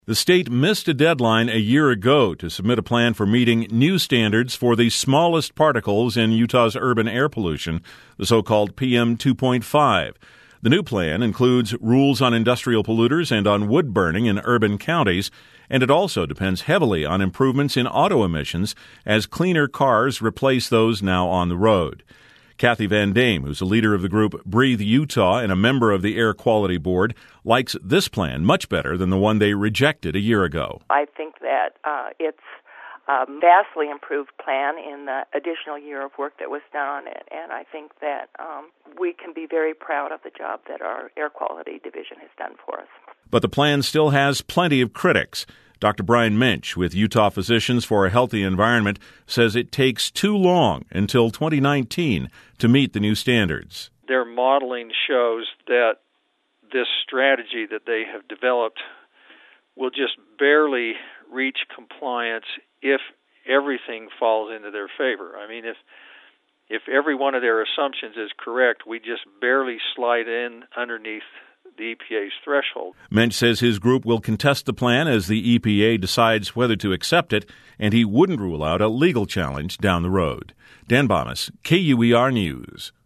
The state missed a deadline a year ago to submit a plan for meeting new standards for the smallest particles in Utah's urban air pollution, the so-called PM 2.5. The new plan includes rules on industrial polluters and on wood burning in urban counties, and it also depends heavily on improvements in auto emissions as cleaner cars replace those now on the road. Kathy Van Dame, who's a leader of the group Breathe Utah and a member of the Air Quality Board, likes this plan much better than the one they rejected a year ago. I think that it's a vastly improved plan in the additional year of work that was done on it, and I think that we can be very proud of the job that our Air Quality Division has done for us. But the plan still has plenty of critics. Dr. Brian Minch with Utah Physicians for a Healthy Environment says it takes too long until 2019 to meet the new standards. Their modeling shows that this strategy that they have developed will just barely reach compliance if everything falls into their favor. I mean, if every one of their assumptions is correct, we just barely slide in underneath the EPA's threshold. Mensch says his group will contest the plan as the EPA decides whether to accept it, and he wouldn't rule out a legal challenge down the road. Dan Bomas, KUER News.